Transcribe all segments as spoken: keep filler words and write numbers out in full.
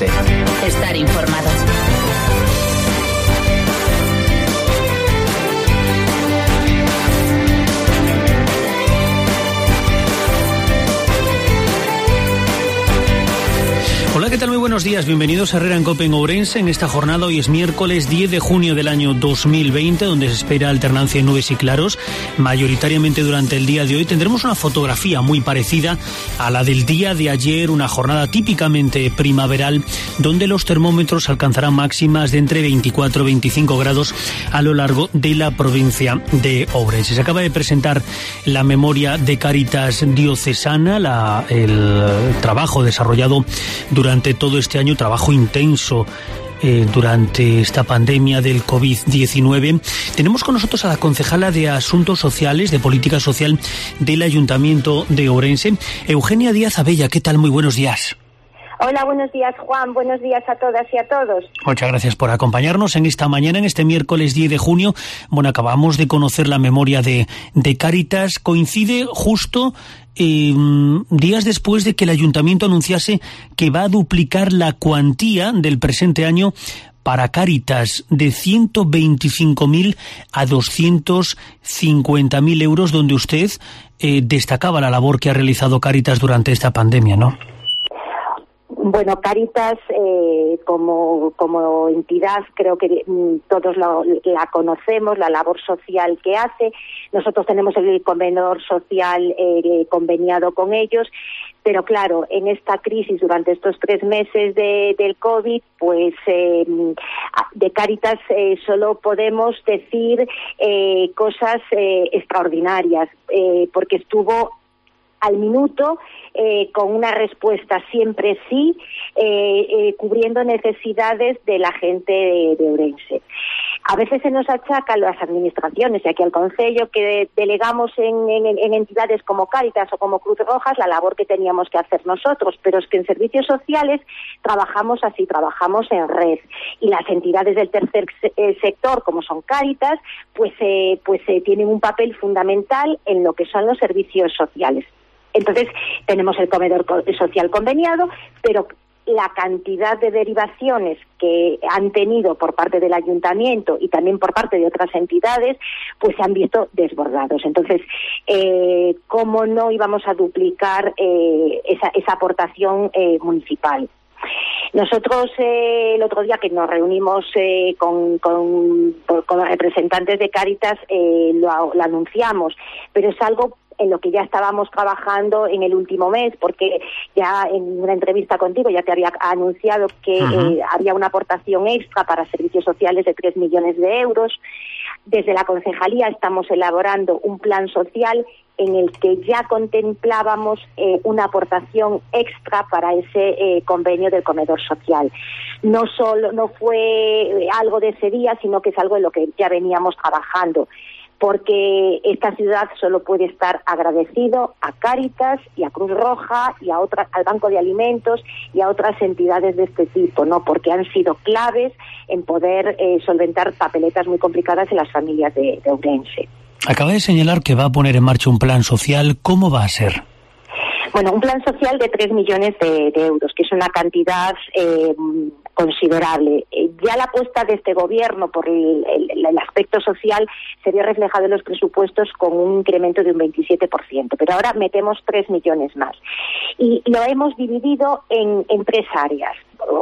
Ourense. Estar informado. Hola, ¿qué tal? Muy buenos días. Bienvenidos a Herrera en Cope en Ourense. En esta jornada, hoy es miércoles diez de junio del año dos mil veinte, donde se espera alternancia en nubes y claros. Mayoritariamente durante el día de hoy tendremos una fotografía muy parecida a la del día de ayer, una jornada típicamente primaveral, donde los termómetros alcanzarán máximas de entre veinticuatro y veinticinco grados a lo largo de la provincia de Ourense. Se acaba de presentar la memoria de Cáritas Diocesana, la, el trabajo desarrollado durante durante todo este año, trabajo intenso eh, durante esta pandemia del COVID diecinueve. Tenemos con nosotros a la concejala de Asuntos Sociales, de Política Social del Ayuntamiento de Ourense, Eugenia Díaz Abella. ¿Qué tal? Muy buenos días. Hola, buenos días, Juan. Buenos días a todas y a todos. Muchas gracias por acompañarnos en esta mañana, en este miércoles diez de junio. Bueno, acabamos de conocer la memoria de, de Cáritas. Coincide justo eh, días después de que el Ayuntamiento anunciase que va a duplicar la cuantía del presente año para Cáritas, de ciento veinticinco mil a doscientos cincuenta mil euros, donde usted eh, destacaba la labor que ha realizado Cáritas durante esta pandemia, ¿no? Bueno, Cáritas eh, como, como entidad creo que mm, todos la, la conocemos, la labor social que hace. Nosotros tenemos el comedor social eh, conveniado con ellos, pero claro, en esta crisis durante estos tres meses de, del COVID, pues eh, de Cáritas eh, solo podemos decir eh, cosas eh, extraordinarias, eh, porque estuvo al minuto, eh, con una respuesta siempre sí, eh, eh, cubriendo necesidades de la gente de, de Ourense. A veces se nos achaca a las administraciones y aquí al Concello que delegamos en, en, en entidades como Cáritas o como Cruz Roja la labor que teníamos que hacer nosotros, pero es que en servicios sociales trabajamos así, trabajamos en red, y las entidades del tercer sector, como son Cáritas, pues, eh, pues eh, tienen un papel fundamental en lo que son los servicios sociales. Entonces, tenemos el comedor social conveniado, pero la cantidad de derivaciones que han tenido por parte del Ayuntamiento y también por parte de otras entidades, pues se han visto desbordados. Entonces, eh, ¿cómo no íbamos a duplicar eh, esa, esa aportación eh, municipal? Nosotros eh, el otro día que nos reunimos eh, con, con, con los representantes de Cáritas eh, lo, lo anunciamos, pero es algo en lo que ya estábamos trabajando en el último mes, porque ya en una entrevista contigo ya te había anunciado que eh, había una aportación extra para servicios sociales de tres millones de euros. Desde la concejalía estamos elaborando un plan social en el que ya contemplábamos eh, una aportación extra para ese eh, convenio del comedor social. No solo no fue algo de ese día, sino que es algo en lo que ya veníamos trabajando, porque esta ciudad solo puede estar agradecido a Cáritas y a Cruz Roja y a otras, al Banco de Alimentos y a otras entidades de este tipo, ¿no? Porque han sido claves en poder eh, solventar papeletas muy complicadas en las familias de, de Ourense. Acaba de señalar que va a poner en marcha un plan social. ¿Cómo va a ser? Bueno, un plan social de tres millones de, de euros, que es una cantidad eh, considerable. Eh, ya la apuesta de este gobierno por el, el, el aspecto social se vio reflejado en los presupuestos con un incremento de un veintisiete por ciento, pero ahora metemos tres millones más. Y lo hemos dividido en, en tres áreas.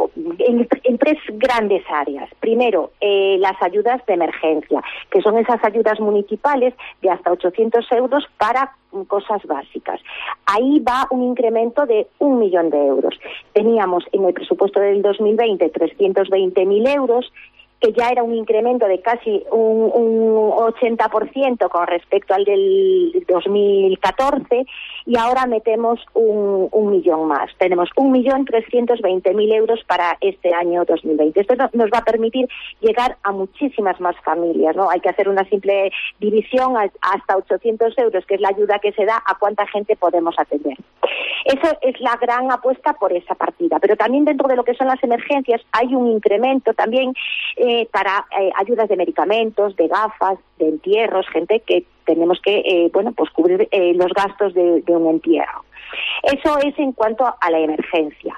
En, en tres grandes áreas. Primero, eh, las ayudas de emergencia, que son esas ayudas municipales de hasta ochocientos euros para cosas básicas. Ahí va un incremento de un millón de euros. Teníamos en el presupuesto del dos mil veinte trescientos veinte mil euros, que ya era un incremento de casi un, un ochenta por ciento con respecto al del dos mil catorce, y ahora metemos un, un millón más. Tenemos un millón trescientos veinte mil euros para este año dos mil veinte. Esto nos va a permitir llegar a muchísimas más familias, ¿no? Hay que hacer una simple división hasta ochocientos euros, que es la ayuda que se da, a cuánta gente podemos atender. Eso es la gran apuesta por esa partida, pero también dentro de lo que son las emergencias hay un incremento también eh, para eh, ayudas de medicamentos, de gafas, de entierros, gente que tenemos que eh, bueno pues cubrir eh, los gastos de, de un entierro. Eso es en cuanto a la emergencia.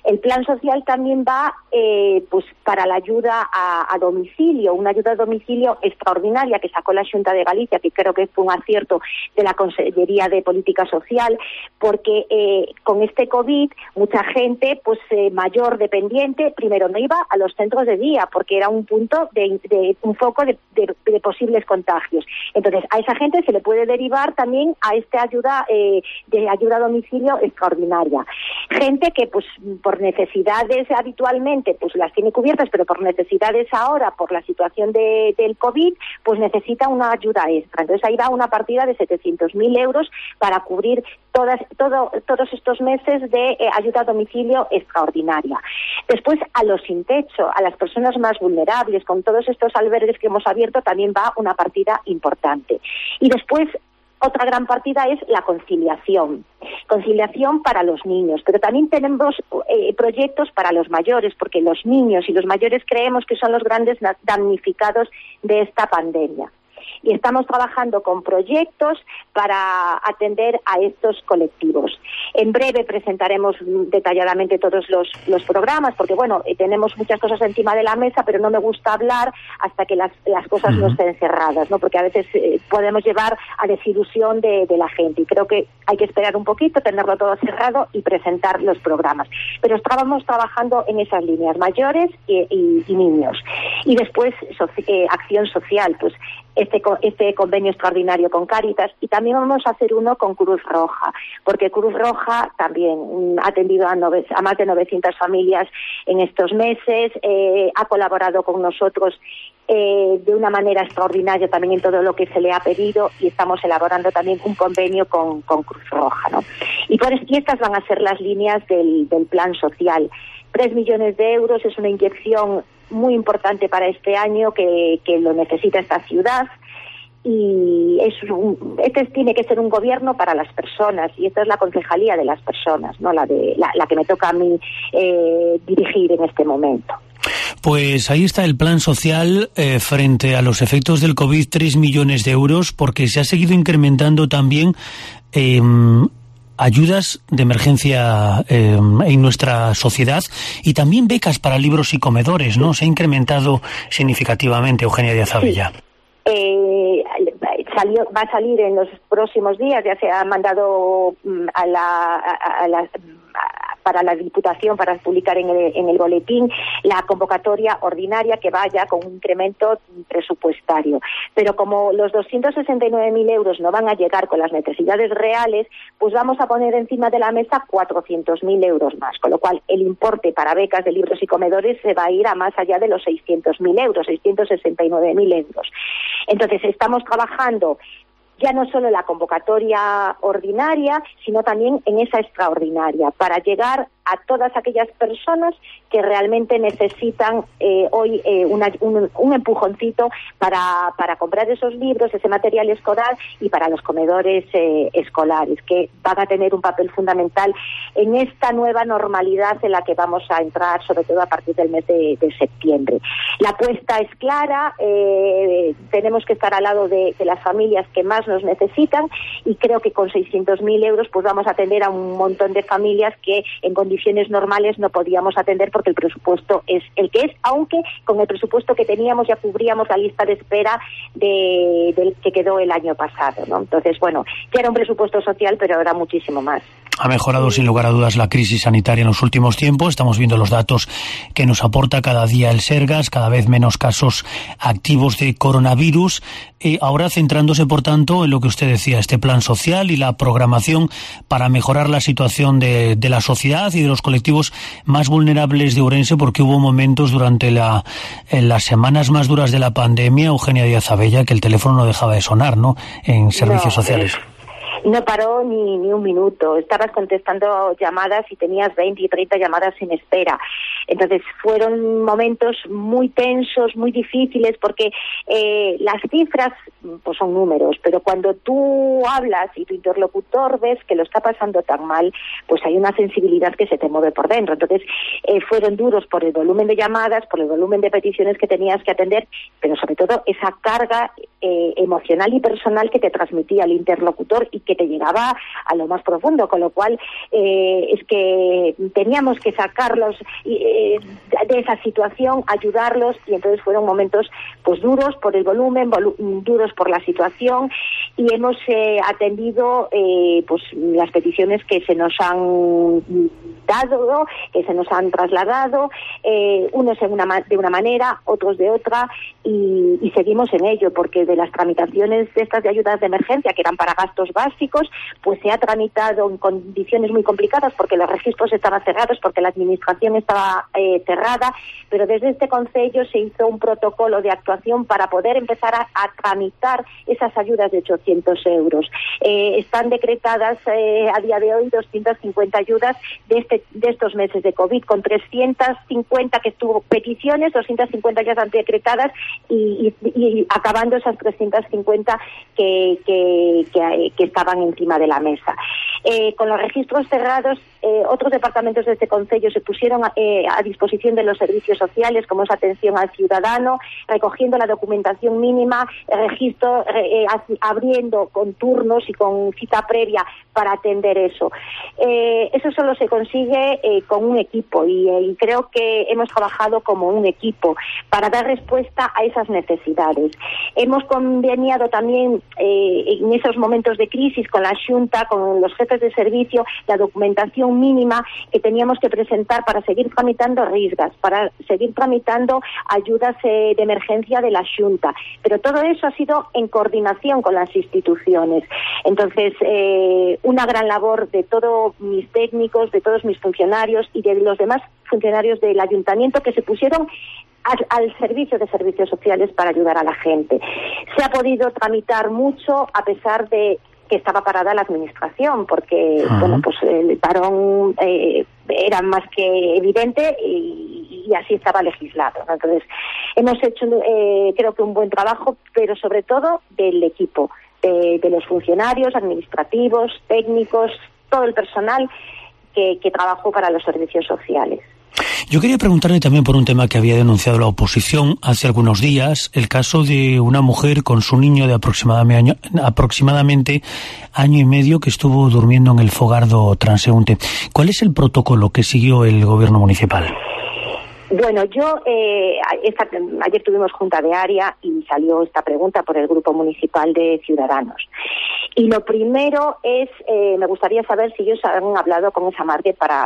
El plan social también va eh, pues para la ayuda a, a domicilio, una ayuda a domicilio extraordinaria que sacó la Xunta de Galicia, que creo que fue un acierto de la Consellería de Política Social, porque eh, con este COVID mucha gente pues eh, mayor dependiente primero no iba a los centros de día porque era un punto de, de un foco de, de, de posibles contagios. Entonces a esa gente se le puede derivar también a esta ayuda eh, de ayuda a domicilio extraordinaria. Gente que pues por necesidades habitualmente pues las tiene cubiertas, pero por necesidades ahora por la situación de, del COVID pues necesita una ayuda extra. Entonces ahí va una partida de setecientos mil euros para cubrir todas todo, todos estos meses de eh, ayuda a domicilio extraordinaria. Después a los sin techo, a las personas más vulnerables, con todos estos albergues que hemos abierto también va una partida importante. Y después otra gran partida es la conciliación, conciliación para los niños, pero también tenemos eh, proyectos para los mayores, porque los niños y los mayores creemos que son los grandes damnificados de esta pandemia. Y estamos trabajando con proyectos para atender a estos colectivos. En breve presentaremos detalladamente todos los, los programas, porque bueno, eh, tenemos muchas cosas encima de la mesa, pero no me gusta hablar hasta que las, las cosas no estén cerradas, ¿no? Porque a veces eh, podemos llevar a desilusión de, de la gente. Y creo que hay que esperar un poquito, tenerlo todo cerrado y presentar los programas. Pero estábamos trabajando en esas líneas, mayores y, y, y niños. Y después, soci- eh, acción social, pues este este convenio extraordinario con Cáritas, y también vamos a hacer uno con Cruz Roja, porque Cruz Roja también ha atendido a, nove, a más de novecientas familias en estos meses, eh, ha colaborado con nosotros eh, de una manera extraordinaria también en todo lo que se le ha pedido, y estamos elaborando también un convenio con, con Cruz Roja, ¿no? Y, por, y estas van a ser las líneas del, del plan social. Tres millones de euros es una inyección muy importante para este año que, que lo necesita esta ciudad, y es un, este tiene que ser un gobierno para las personas, y esta es la concejalía de las personas, no la de la, la que me toca a mí eh, dirigir en este momento. Pues ahí está el plan social eh, frente a los efectos del COVID, tres millones de euros, porque se ha seguido incrementando también eh, ayudas de emergencia eh, en nuestra sociedad, y también becas para libros y comedores, ¿no? Se ha incrementado significativamente, Eugenia Díaz Abella. Sí. Eh, salió, va a salir en los próximos días, ya se ha mandado a la, a, a la a, para la Diputación para publicar en el, en el boletín la convocatoria ordinaria que vaya con un incremento presupuestario. Pero como los doscientos sesenta y nueve mil euros no van a llegar con las necesidades reales, pues vamos a poner encima de la mesa cuatrocientos mil euros más, con lo cual el importe para becas de libros y comedores se va a ir a más allá de los seiscientos mil euros, seiscientos sesenta y nueve mil euros. Entonces estamos trabajando ya no solo en la convocatoria ordinaria, sino también en esa extraordinaria, para llegar a todas aquellas personas que realmente necesitan eh, hoy eh, una, un, un empujoncito para, para comprar esos libros, ese material escolar, y para los comedores eh, escolares, que van a tener un papel fundamental en esta nueva normalidad en la que vamos a entrar, sobre todo a partir del mes de, de septiembre. La apuesta es clara, eh, tenemos que estar al lado de, de las familias que más nos necesitan, y creo que con seiscientos mil euros pues vamos a atender a un montón de familias que en condiciones normales no podíamos atender porque el presupuesto es el que es, aunque con el presupuesto que teníamos ya cubríamos la lista de espera de, del que quedó el año pasado, ¿no? Entonces, bueno, ya era un presupuesto social, pero ahora muchísimo más. Ha mejorado sin lugar a dudas la crisis sanitaria en los últimos tiempos. Estamos viendo los datos que nos aporta cada día el Sergas, cada vez menos casos activos de coronavirus. Eh, ahora centrándose, por tanto, en lo que usted decía, este plan social y la programación para mejorar la situación de, de la sociedad y de los colectivos más vulnerables de Ourense, porque hubo momentos durante la, en las semanas más duras de la pandemia, Eugenia Díaz Abella, que el teléfono no dejaba de sonar, ¿no?, en servicios no, sociales. Eh... No paró ni, ni un minuto. Estabas contestando llamadas y tenías veinte y treinta llamadas en espera. Entonces fueron momentos muy tensos, muy difíciles, porque eh, las cifras pues son números, pero cuando tú hablas y tu interlocutor ves que lo está pasando tan mal, pues hay una sensibilidad que se te mueve por dentro. Entonces eh, fueron duros por el volumen de llamadas, por el volumen de peticiones que tenías que atender, pero sobre todo esa carga eh, emocional y personal que te transmitía el interlocutor y que te llegaba a lo más profundo, con lo cual eh, es que teníamos que sacarlos eh, de esa situación, ayudarlos, y entonces fueron momentos pues duros por el volumen, volu- duros por la situación, y hemos eh, atendido eh, pues las peticiones que se nos han dado, ¿no? Que se nos han trasladado, eh, unos en una, de una manera, otros de otra, y, y seguimos en ello, porque de las tramitaciones de estas de ayudas de emergencia, que eran para gastos básicos, pues se ha tramitado en condiciones muy complicadas, porque los registros estaban cerrados, porque la administración estaba eh, cerrada, pero desde este concello se hizo un protocolo de actuación para poder empezar a, a tramitar esas ayudas de ochocientos euros. Eh, están decretadas eh, a día de hoy doscientas cincuenta ayudas de este de estos meses de COVID, con trescientas cincuenta que estuvo peticiones, doscientas cincuenta ya están decretadas, y, y, y acabando esas trescientas cincuenta que, que, que, que estaban encima de la mesa. Eh, con los registros cerrados, eh, otros departamentos de este concello se pusieron a, eh, a disposición de los servicios sociales, como es atención al ciudadano, recogiendo la documentación mínima, el registro, eh, abriendo con turnos y con cita previa para atender eso. Eh, eso solo se consigue eh, con un equipo, y, eh, y creo que hemos trabajado como un equipo para dar respuesta a esas necesidades. Hemos conveniado también eh, en esos momentos de crisis con la Xunta, con los jefes de servicio, la documentación mínima que teníamos que presentar para seguir tramitando risgas, para seguir tramitando ayudas eh, de emergencia de la Xunta. Pero todo eso ha sido en coordinación con las instituciones. Entonces, eh, una gran labor de todos mis técnicos, de todos mis funcionarios y de los demás funcionarios del ayuntamiento que se pusieron al, al servicio de servicios sociales para ayudar a la gente. Se ha podido tramitar mucho a pesar de que estaba parada la administración, porque uh-huh. bueno, pues el parón eh, era más que evidente y, y así estaba legislado, ¿no? Entonces, hemos hecho eh, creo que un buen trabajo, pero sobre todo del equipo, de, de los funcionarios administrativos, técnicos, todo el personal que, que trabajó para los servicios sociales. Yo quería preguntarle también por un tema que había denunciado la oposición hace algunos días, el caso de una mujer con su niño de aproximadamente año, aproximadamente año y medio que estuvo durmiendo en el fogardo transeúnte. ¿Cuál es el protocolo que siguió el gobierno municipal? Bueno, yo eh, esta, ayer tuvimos junta de área y salió esta pregunta por el Grupo Municipal de Ciudadanos. Y lo primero es, eh, me gustaría saber si ellos han hablado con esa madre para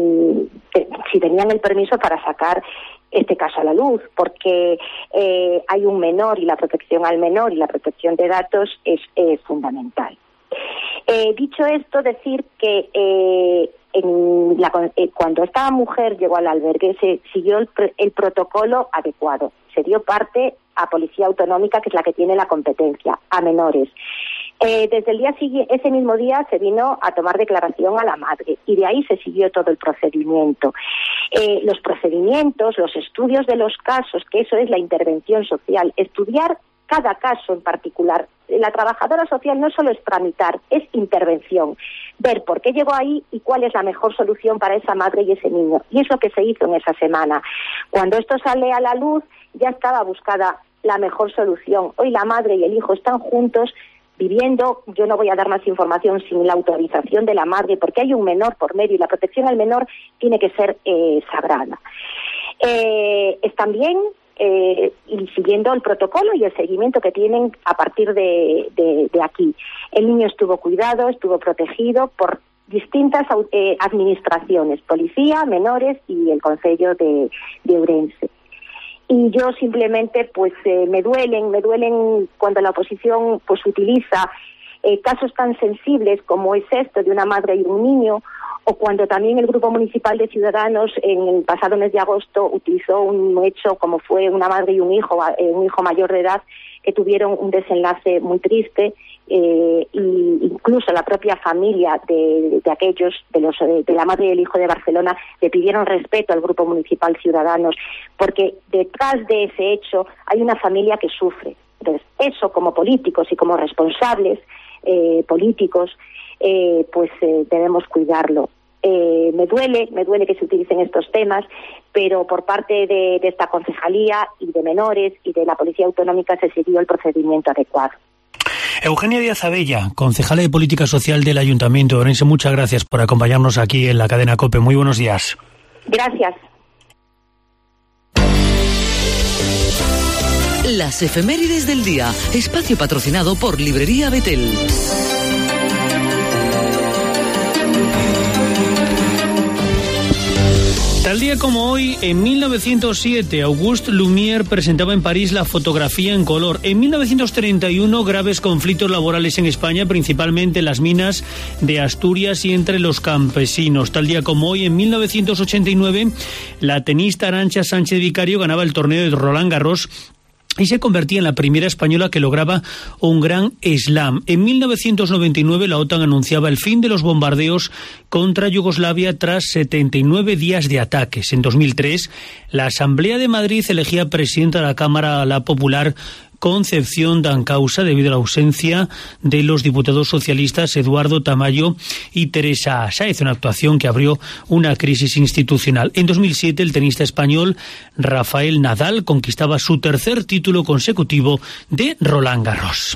si tenían el permiso para sacar este caso a la luz, porque eh, hay un menor y la protección al menor y la protección de datos es eh, fundamental. Eh, dicho esto, decir que eh, en la, eh, cuando esta mujer llegó al albergue se siguió el, el protocolo adecuado. Se dio parte a Policía Autonómica, que es la que tiene la competencia, a menores. Eh, desde el día siguiente, ese mismo día se vino a tomar declaración a la madre y de ahí se siguió todo el procedimiento. Eh, los procedimientos, los estudios de los casos, que eso es la intervención social, estudiar cada caso en particular. La trabajadora social no solo es tramitar, es intervención, ver por qué llegó ahí y cuál es la mejor solución para esa madre y ese niño. Y es lo que se hizo en esa semana. Cuando esto sale a la luz, ya estaba buscada la mejor solución. Hoy la madre y el hijo están juntos, viviendo. Yo no voy a dar más información sin la autorización de la madre, porque hay un menor por medio y la protección al menor tiene que ser eh, sagrada. Eh, están bien eh, y siguiendo el protocolo y el seguimiento que tienen a partir de, de, de aquí. El niño estuvo cuidado, estuvo protegido por distintas eh, administraciones, policía, menores y el concello de, de Ourense. Y yo simplemente, pues, eh, me duelen, me duelen cuando la oposición, pues, utiliza eh, casos tan sensibles como es esto de una madre y un niño, o cuando también el Grupo Municipal de Ciudadanos en el pasado mes de agosto utilizó un hecho como fue una madre y un hijo, eh, un hijo mayor de edad, que tuvieron un desenlace muy triste, eh, y incluso la propia familia de, de aquellos, de los de, de la madre y el hijo de Barcelona, le pidieron respeto al Grupo Municipal Ciudadanos, porque detrás de ese hecho hay una familia que sufre. Entonces, eso como políticos y como responsables eh, políticos, eh, pues eh, debemos cuidarlo. Eh, me duele, me duele que se utilicen estos temas, pero por parte de, de esta concejalía y de menores y de la Policía Autonómica se siguió el procedimiento adecuado. Eugenia Díaz Abella, concejala de Política Social del Ayuntamiento de Ourense, muchas gracias por acompañarnos aquí en la cadena COPE. Muy buenos días. Gracias. Las efemérides del día, espacio patrocinado por Librería Betel. Tal día como hoy, en mil novecientos siete, Auguste Lumière presentaba en París la fotografía en color. En mil novecientos treinta y uno, graves conflictos laborales en España, principalmente en las minas de Asturias y entre los campesinos. Tal día como hoy, en mil novecientos ochenta y nueve, la tenista Arantxa Sánchez Vicario ganaba el torneo de Roland Garros y se convertía en la primera española que lograba un gran slam. En mil novecientos noventa y nueve la OTAN anunciaba el fin de los bombardeos contra Yugoslavia tras setenta y nueve días de ataques. En dos mil tres, la Asamblea de Madrid elegía presidenta de la Cámara la Popular Concepción Dancausa debido a la ausencia de los diputados socialistas Eduardo Tamayo y Teresa Sáez, una actuación que abrió una crisis institucional. En dos mil siete, el tenista español Rafael Nadal conquistaba su tercer título consecutivo de Roland Garros.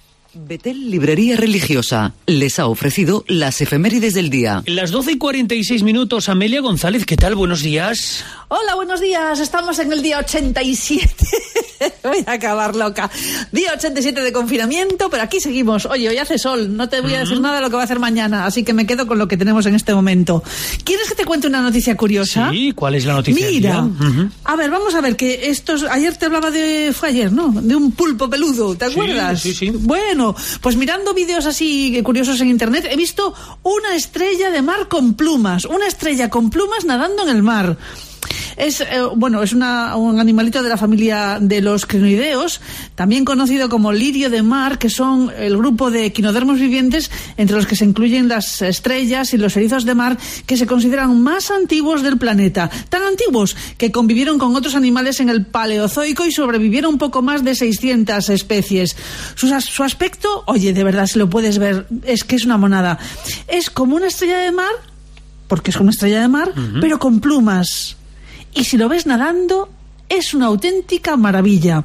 Betel Librería Religiosa les ha ofrecido las efemérides del día. Las doce y cuarenta y seis minutos, Amelia González, ¿qué tal? Buenos días. Hola, buenos días. Estamos en el día ochenta y siete. Voy a acabar loca. Día ochenta y siete de confinamiento, pero aquí seguimos. Oye, hoy hace sol. No te voy a decir uh-huh. nada de lo que va a hacer mañana, así que me quedo con lo que tenemos en este momento. ¿Quieres que te cuente una noticia curiosa? Sí, ¿cuál es la noticia? Mira, uh-huh. a ver, vamos a ver, que estos... Ayer te hablaba de... Fue ayer, ¿no? De un pulpo peludo, ¿te acuerdas? Sí, sí, sí. Bueno, pues mirando vídeos así curiosos en internet, he visto una estrella de mar con plumas. Una estrella con plumas nadando en el mar. Es, eh, bueno, es una, un animalito de la familia de los crinoideos, también conocido como lirio de mar, que son el grupo de equinodermos vivientes entre los que se incluyen las estrellas y los erizos de mar, que se consideran más antiguos del planeta. Tan antiguos que convivieron con otros animales en el Paleozoico y sobrevivieron un poco más de seiscientas especies. Su, su aspecto, oye, de verdad, si lo puedes ver, es que es una monada. Es como una estrella de mar, porque es una estrella de mar, uh-huh. pero con plumas. Y si lo ves nadando, es una auténtica maravilla.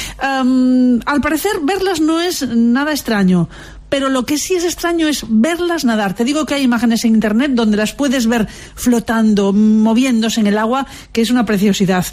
Um, al parecer, verlas no es nada extraño, pero lo que sí es extraño es verlas nadar. Te digo que hay imágenes en internet donde las puedes ver flotando, moviéndose en el agua, que es una preciosidad.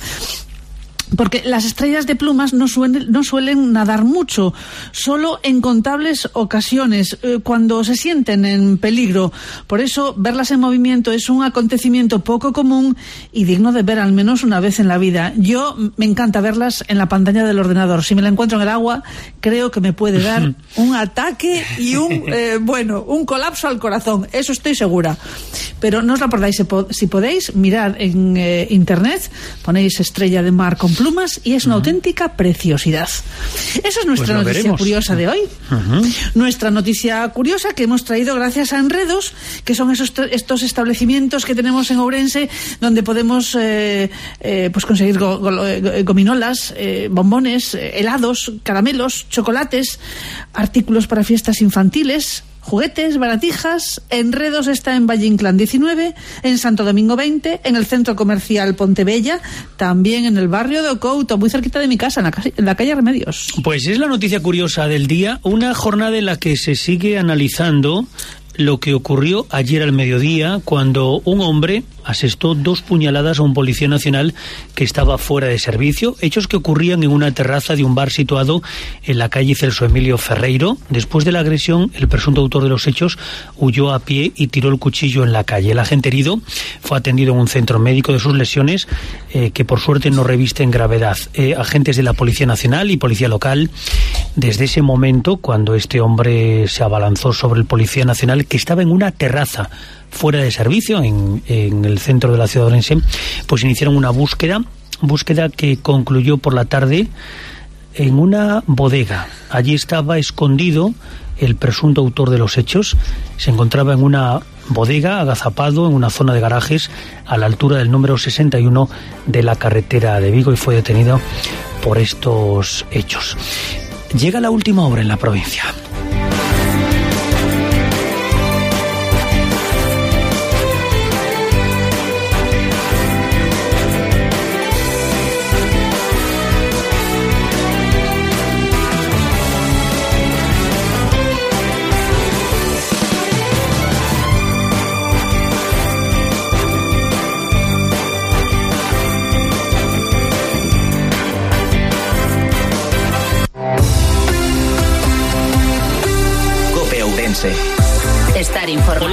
Porque las estrellas de plumas no suelen, no suelen nadar mucho, solo en contables ocasiones, eh, cuando se sienten en peligro. Por eso, verlas en movimiento es un acontecimiento poco común y digno de ver al menos una vez en la vida. Yo me encanta verlas en la pantalla del ordenador. Si me la encuentro en el agua, creo que me puede dar un ataque y un, eh, bueno, un colapso al corazón. Eso estoy segura. Pero no os la perdáis, si podéis, mirar en eh, internet, ponéis estrella de mar con plumas y es una uh-huh. auténtica preciosidad. Esa es nuestra pues noticia veremos. curiosa de hoy. Uh-huh. Nuestra noticia curiosa que hemos traído gracias a Enredos, que son esos estos establecimientos que tenemos en Ourense donde podemos eh, eh, pues conseguir go, go, gominolas, eh, bombones, eh, helados, caramelos, chocolates, artículos para fiestas infantiles, juguetes, baratijas. Enredos está en Valle Inclán diecinueve, en Santo Domingo veinte, en el centro comercial Pontebella, también en el barrio de Ocouto, muy cerquita de mi casa, en la, en la calle Remedios. Pues es la noticia curiosa del día, una jornada en la que se sigue analizando lo que ocurrió ayer al mediodía cuando un hombre asestó dos puñaladas a un policía nacional que estaba fuera de servicio, hechos que ocurrían en una terraza de un bar situado en la calle Celso Emilio Ferreiro. Después de la agresión, el presunto autor de los hechos huyó a pie y tiró el cuchillo en la calle. El agente herido fue atendido en un centro médico de sus lesiones, eh, que por suerte no revisten gravedad. Eh, agentes de la Policía Nacional y Policía Local, desde ese momento, cuando este hombre se abalanzó sobre el Policía Nacional, que estaba en una terraza fuera de servicio en, en el centro de la ciudad de Ourense, pues iniciaron una búsqueda, búsqueda que concluyó por la tarde en una bodega. Allí estaba escondido el presunto autor de los hechos. Se encontraba en una bodega, agazapado en una zona de garajes a la altura del número sesenta y uno de la carretera de Vigo, y fue detenido por estos hechos. Llega la última hora en la provincia.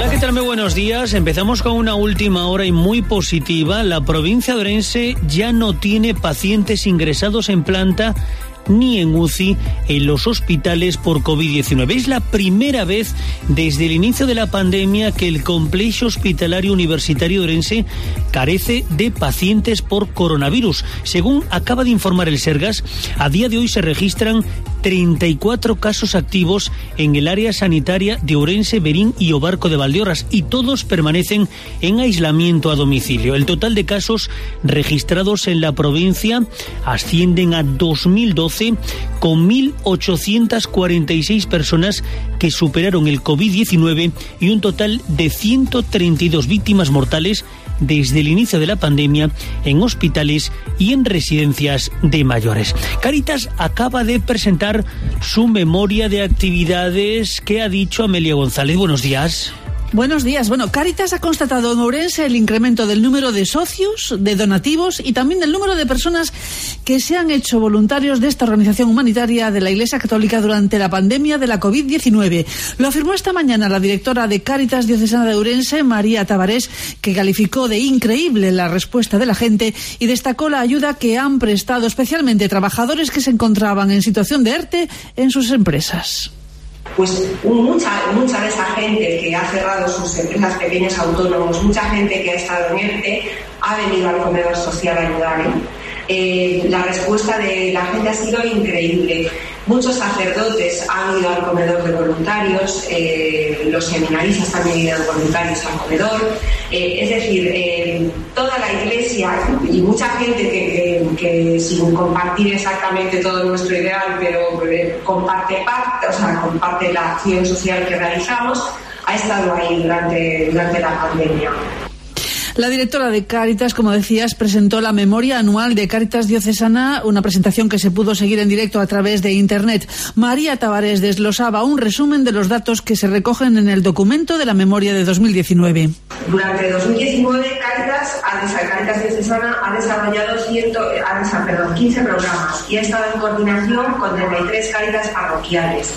Hola, ¿qué tal? Muy buenos días. Empezamos con una última hora y muy positiva. La provincia de Ourense ya no tiene pacientes ingresados en planta ni en U C I en los hospitales por COVID diecinueve. Es la primera vez desde el inicio de la pandemia que el complejo hospitalario universitario de Ourense carece de pacientes por coronavirus. Según acaba de informar el Sergas, a día de hoy se registran treinta y cuatro casos activos en el área sanitaria de Ourense, Berín y Obarco de Valdeorras, y todos permanecen en aislamiento a domicilio. El total de casos registrados en la provincia ascienden a dos mil doce, con mil ochocientas cuarenta y seis personas que superaron el COVID diecinueve y un total de ciento treinta y dos víctimas mortales desde el inicio de la pandemia en hospitales y en residencias de mayores. Cáritas acaba de presentar su memoria de actividades. ¿Qué ha dicho Amelia González? Buenos días. Buenos días. Bueno, Cáritas ha constatado en Ourense el incremento del número de socios, de donativos y también del número de personas que se han hecho voluntarios de esta organización humanitaria de la Iglesia Católica durante la pandemia de la COVID diecinueve. Lo afirmó esta mañana la directora de Cáritas Diocesana de Ourense, María Tavares, que calificó de increíble la respuesta de la gente y destacó la ayuda que han prestado especialmente trabajadores que se encontraban en situación de ERTE en sus empresas. Pues mucha, mucha de esa gente que ha cerrado sus empresas, pequeños autónomos, mucha gente que ha estado en ERTE, ha venido al comedor social a ayudar, ¿eh? Eh, la respuesta de la gente ha sido increíble. Muchos sacerdotes han ido al comedor de voluntarios, eh, los seminaristas también han ido voluntarios al comedor, eh, es decir, eh, toda la Iglesia y mucha gente que, que, que sin compartir exactamente todo nuestro ideal, pero eh, comparte parte, o sea, comparte la acción social que realizamos, ha estado ahí durante, durante la pandemia. La directora de Cáritas, como decías, presentó la memoria anual de Cáritas Diocesana, una presentación que se pudo seguir en directo a través de Internet. María Tavares desglosaba un resumen de los datos que se recogen en el documento de la memoria de dos mil diecinueve. Durante dos mil diecinueve, Cáritas, Cáritas Diocesana ha desarrollado ciento, ha, perdón, quince programas y ha estado en coordinación con treinta y tres Cáritas parroquiales.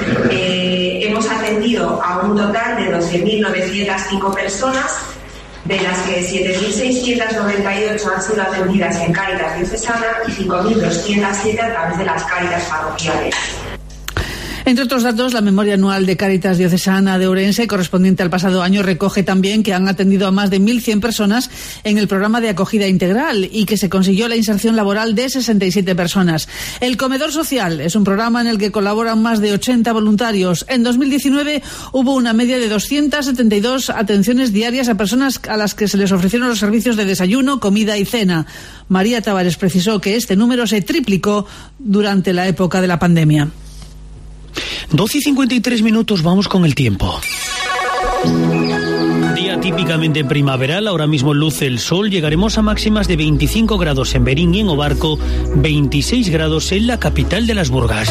Eh, hemos atendido a un total de doce mil novecientas cinco personas, de las que siete mil seiscientas noventa y ocho han sido atendidas en Cáritas Diocesana y cinco mil doscientos siete a través de las Cáritas parroquiales. Entre otros datos, la memoria anual de Cáritas Diocesana de Ourense, correspondiente al pasado año, recoge también que han atendido a más de mil cien personas en el programa de acogida integral y que se consiguió la inserción laboral de sesenta y siete personas. El Comedor Social es un programa en el que colaboran más de ochenta voluntarios. En dos mil diecinueve hubo una media de doscientas setenta y dos atenciones diarias a personas a las que se les ofrecieron los servicios de desayuno, comida y cena. María Tavares precisó que este número se triplicó durante la época de la pandemia. doce y cincuenta y tres minutos, vamos con el tiempo. Día típicamente primaveral, ahora mismo luce el sol, llegaremos a máximas de veinticinco grados en Berín y en Obarco, veintiséis grados en la capital de las Burgas.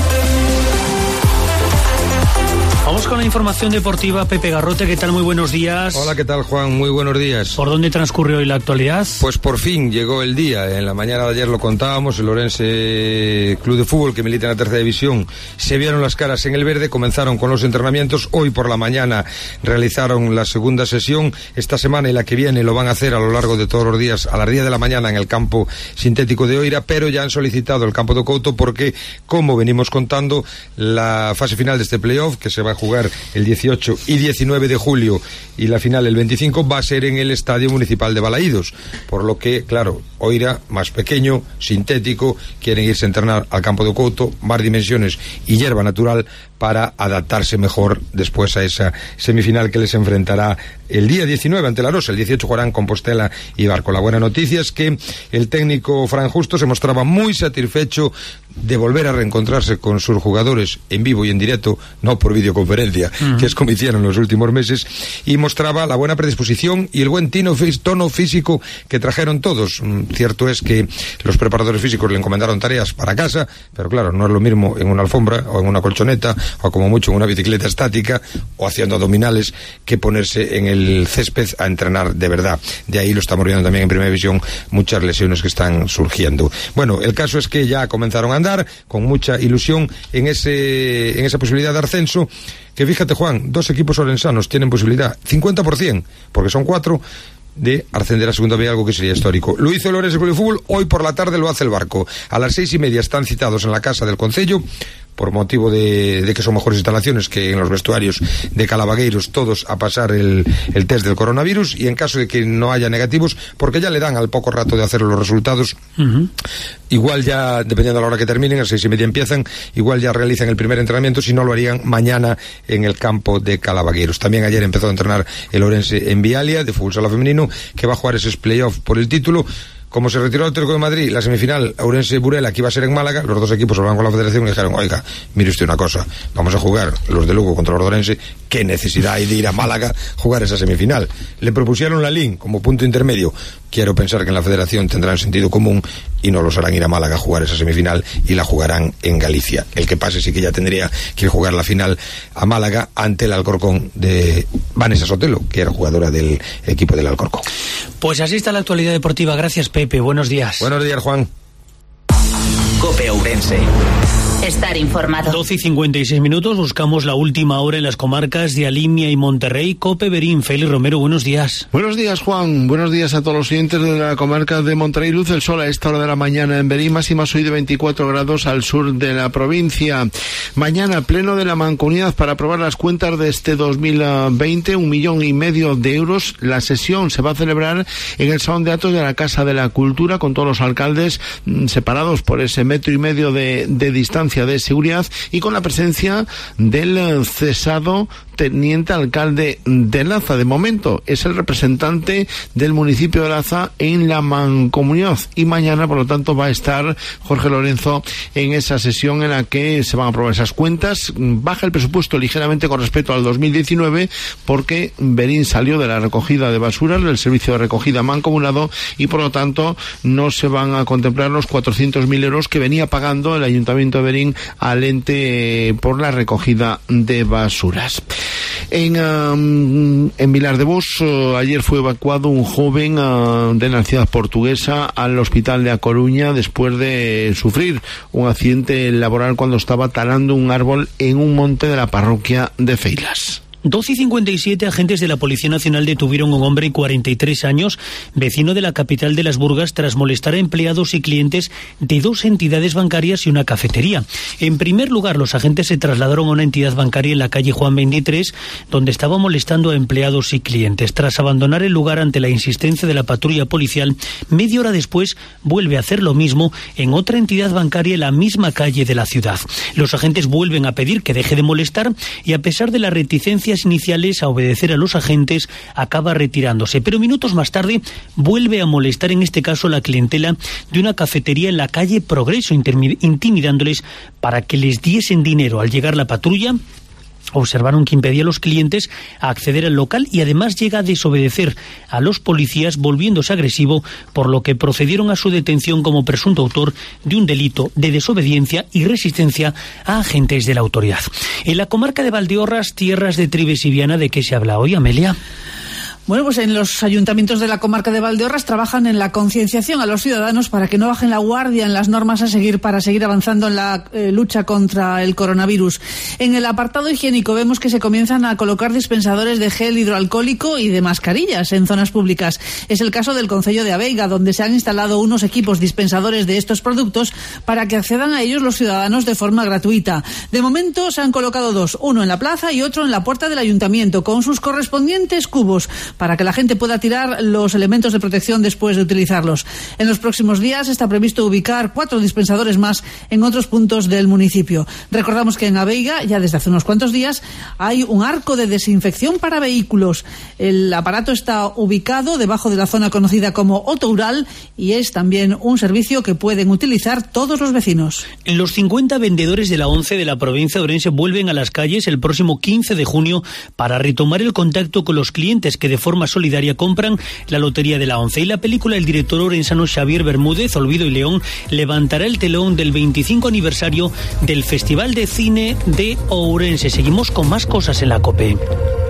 Vamos con la información deportiva. Pepe Garrote, ¿qué tal? Muy buenos días. Hola, ¿qué tal, Juan? Muy buenos días. ¿Por dónde transcurrió hoy la actualidad? Pues por fin llegó el día. En la mañana de ayer lo contábamos, el Ourense Club de Fútbol, que milita en la tercera división, se vieron las caras en el verde, comenzaron con los entrenamientos. Hoy por la mañana realizaron la segunda sesión. Esta semana y la que viene lo van a hacer a lo largo de todos los días, a las diez de la mañana en el campo sintético de Oira, pero ya han solicitado el campo de Couto porque, como venimos contando, la fase final de este playoff, que se va a jugar el dieciocho y diecinueve de julio y la final el veinticinco, va a ser en el Estadio Municipal de Balaídos, por lo que, claro, Oira, más pequeño, sintético, quieren irse a entrenar al campo de Couto, más dimensiones y hierba natural para adaptarse mejor después a esa semifinal que les enfrentará el día diecinueve ante la Rosa. El dieciocho jugarán Compostela y Barco. La buena noticia es que el técnico Fran Justo se mostraba muy satisfecho de volver a reencontrarse con sus jugadores en vivo y en directo, no por videoconferencia, uh-huh. que es como hicieron los últimos meses, y mostraba la buena predisposición y el buen tino, tono físico que trajeron todos. Cierto es que los preparadores físicos le encomendaron tareas para casa, pero claro, no es lo mismo en una alfombra o en una colchoneta o como mucho en una bicicleta estática o haciendo abdominales, que ponerse en el césped a entrenar de verdad. De ahí lo estamos viendo también en Primera División, muchas lesiones que están surgiendo. Bueno, el caso es que ya comenzaron a andar con mucha ilusión en ese en esa posibilidad de ascenso, que fíjate, Juan, dos equipos orensanos tienen posibilidad, cincuenta por ciento, porque son cuatro, de ascender a segunda B, algo que sería histórico. Lo hizo el Ourense Club de Fútbol, hoy por la tarde lo hace el Barco. A las seis y media están citados en la casa del Concello, por motivo de, de que son mejores instalaciones que en los vestuarios de Calabagueiros, todos a pasar el, el test del coronavirus, y en caso de que no haya negativos, porque ya le dan al poco rato de hacer los resultados, uh-huh. igual ya, dependiendo de la hora que terminen, a las seis y media empiezan, igual ya realizan el primer entrenamiento, si no lo harían mañana en el campo de Calabagueiros. También ayer empezó a entrenar el Ourense en Vialia, de fútbol sala femenino, que va a jugar esos playoffs por el título. Como se retiró el Atlético de Madrid, la semifinal Ourense-Burela, que iba a ser en Málaga, los dos equipos hablaron con la federación y dijeron: oiga, mire usted una cosa, vamos a jugar los de Lugo contra los de Ourense, ¿qué necesidad hay de ir a Málaga a jugar esa semifinal? Le propusieron la L I N como punto intermedio. Quiero pensar que en la federación tendrán sentido común y no los harán ir a Málaga a jugar esa semifinal y la jugarán en Galicia. El que pase sí que ya tendría que jugar la final a Málaga ante el Alcorcón de Vanessa Sotelo, que era jugadora del equipo del Alcorcón. Pues así está la actualidad deportiva. Gracias, Pepe. Buenos días. Buenos días, Juan. COPE Ourense. Estar informado. doce y cincuenta y seis minutos, buscamos la última hora en las comarcas de Alimia y Monterrey. COPE Berín, Félix Romero, buenos días. Buenos días, Juan. Buenos días a todos los oyentes de la comarca de Monterrey. Luce el sol a esta hora de la mañana en Berín, máximas hoy de veinticuatro grados al sur de la provincia. Mañana, pleno de la Mancomunidad para aprobar las cuentas de este dos mil veinte, un millón y medio de euros. La sesión se va a celebrar en el Salón de Actos de la Casa de la Cultura, con todos los alcaldes mmm, separados por ese metro y medio de, de distancia de seguridad, y con la presencia del cesado teniente alcalde de Laza. De momento es el representante del municipio de Laza en la Mancomunidad, y mañana, por lo tanto, va a estar Jorge Lorenzo en esa sesión en la que se van a aprobar esas cuentas. Baja el presupuesto ligeramente con respecto al dos mil diecinueve, porque Berín salió de la recogida de basuras, del servicio de recogida mancomunado, y por lo tanto no se van a contemplar los cuatrocientos mil euros que venía pagando el Ayuntamiento de Berín al ente por la recogida de basuras. En, um, en Vilar de Bos, uh, ayer fue evacuado un joven uh, de la ciudad portuguesa al hospital de A Coruña después de sufrir un accidente laboral cuando estaba talando un árbol en un monte de la parroquia de Feilas. doce y cincuenta y siete, agentes de la Policía Nacional detuvieron a un hombre de cuarenta y tres años, vecino de la capital de las Burgas, tras molestar a empleados y clientes de dos entidades bancarias y una cafetería. En primer lugar, los agentes se trasladaron a una entidad bancaria en la calle Juan veintitrés, donde estaba molestando a empleados y clientes. Tras abandonar el lugar ante la insistencia de la patrulla policial, media hora después vuelve a hacer lo mismo en otra entidad bancaria en la misma calle de la ciudad. Los agentes vuelven a pedir que deje de molestar y, a pesar de las reticencias iniciales a obedecer a los agentes, acaba retirándose, pero minutos más tarde vuelve a molestar, en este caso la clientela de una cafetería en la calle Progreso, intimidándoles para que les diesen dinero. Al llegar la patrulla, observaron que impedía a los clientes a acceder al local y además llega a desobedecer a los policías, volviéndose agresivo, por lo que procedieron a su detención como presunto autor de un delito de desobediencia y resistencia a agentes de la autoridad. En la comarca de Valdeorras, tierras de Trives y Viana, ¿de qué se habla hoy, Amelia? Bueno, pues en los ayuntamientos de la comarca de Valdeorras trabajan en la concienciación a los ciudadanos para que no bajen la guardia en las normas a seguir para seguir avanzando en la eh, lucha contra el coronavirus. En el apartado higiénico vemos que se comienzan a colocar dispensadores de gel hidroalcohólico y de mascarillas en zonas públicas. Es el caso del concello de Aveiga, donde se han instalado unos equipos dispensadores de estos productos para que accedan a ellos los ciudadanos de forma gratuita. De momento se han colocado dos, uno en la plaza y otro en la puerta del ayuntamiento, con sus correspondientes cubos, para que la gente pueda tirar los elementos de protección después de utilizarlos. En los próximos días está previsto ubicar cuatro dispensadores más en otros puntos del municipio. Recordamos que en Aveiga, ya desde hace unos cuantos días, hay un arco de desinfección para vehículos. El aparato está ubicado debajo de la zona conocida como Otoural y es también un servicio que pueden utilizar todos los vecinos. Los cincuenta vendedores de la ONCE de la provincia de Ourense vuelven a las calles el próximo quince de junio para retomar el contacto con los clientes que de forma solidaria compran la lotería de la once. Y la película, el director orensano Xavier Bermúdez, Olvido y León, levantará el telón del veinticinco aniversario del Festival de Cine de Ourense. Seguimos con más cosas en la COPE.